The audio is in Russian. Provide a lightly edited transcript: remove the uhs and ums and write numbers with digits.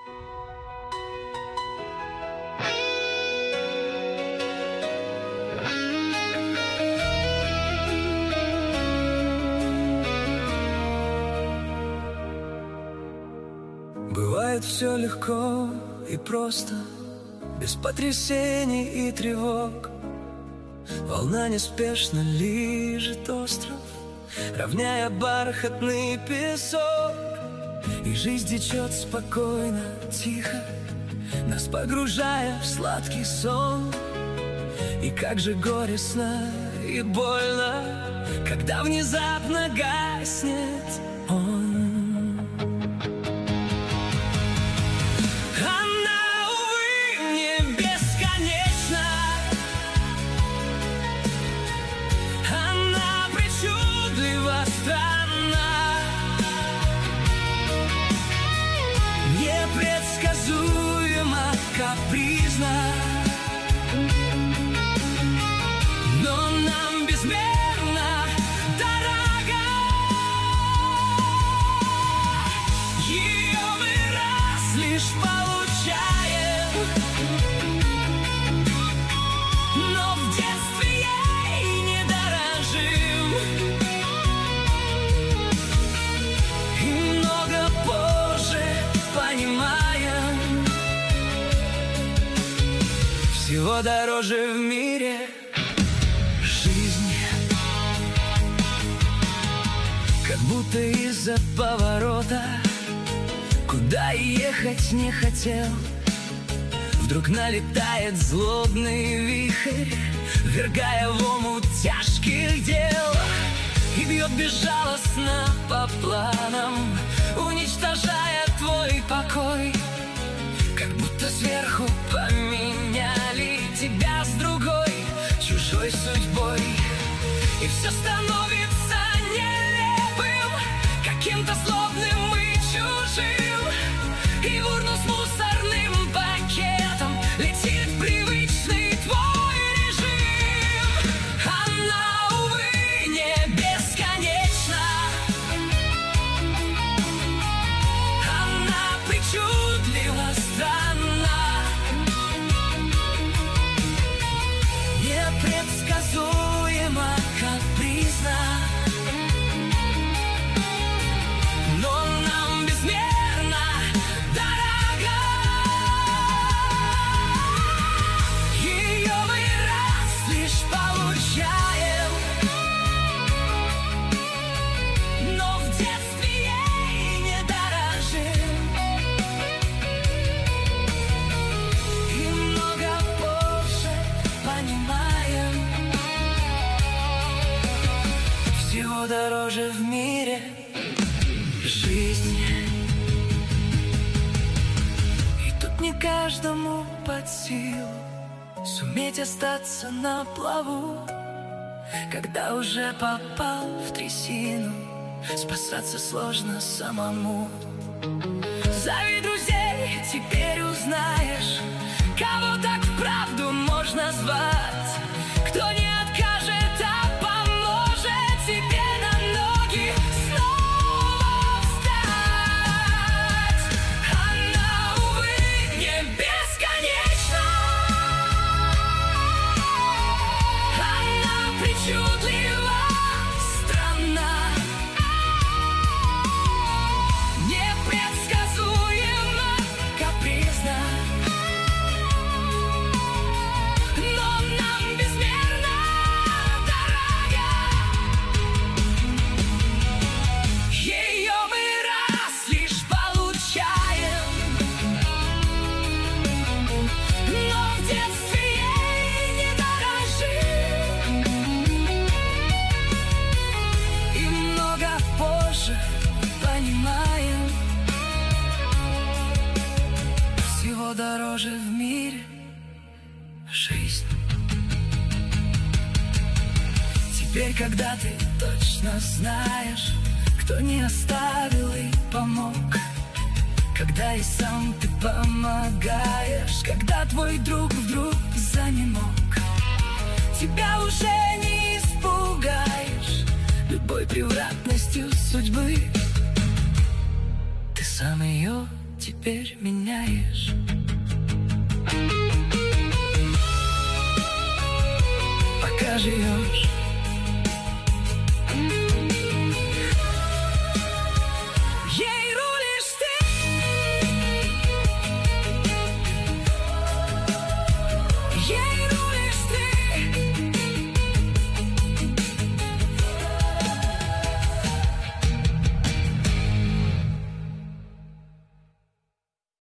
Бывает все легко и просто, без потрясений и тревог. Волна неспешно лижет остров, равняя бархатный песок. И жизнь течет спокойно, тихо, нас погружая в сладкий сон. И как же горестно и больно, когда внезапно гаснет он. Непредсказуемо, капризно, но нам безмерно дорога. Ее мы раз лишь получаем, но в детстве ей не дорожим. И много позже понимаем, всего дороже в мире жизнь. Как будто из-за поворота, куда ехать не хотел, вдруг налетает злобный вихрь, ввергая в омут тяжких дел. И бьет безжалостно по планам, уничтожая твой покой. Как будто сверху поменяли тебя с другой, чужой судьбой. И все становится нелепым, каким-то злобным и чужим. И в урну с мусорным пакетом летит привычный твой режим. Она, увы, не бесконечна, она причудлива, странна, непредсказуема, капризна, но нам безмерно дорога. Ее мы раз лишь получаем, но в детстве ей не дорожим. И много позже понимаем, всего дороже в мире жизнь. И тут не каждому под силу суметь остаться на плаву, когда уже попал в трясину, спасаться сложно самому. Зови друзей, теперь узнаешь, кого так вправду можно звать, кто не откажет, а поможет тебе на ноги снова встать. Она, увы, не бесконечна, она причудлива, странна, непредсказуема, капризна, но нам безмерно дорога. Ее мы раз лишь получаем, но в детстве ей не дорожим. И много позже понимаем, всего дороже в мире жизнь. Теперь, когда ты точно знаешь, кто не оставил и помог, когда и сам ты помогаешь, когда твой друг вдруг занемог, тебя уже не испугаешь любой превратностью судьбы. Ты сам ее теперь меняешь. Пока живешь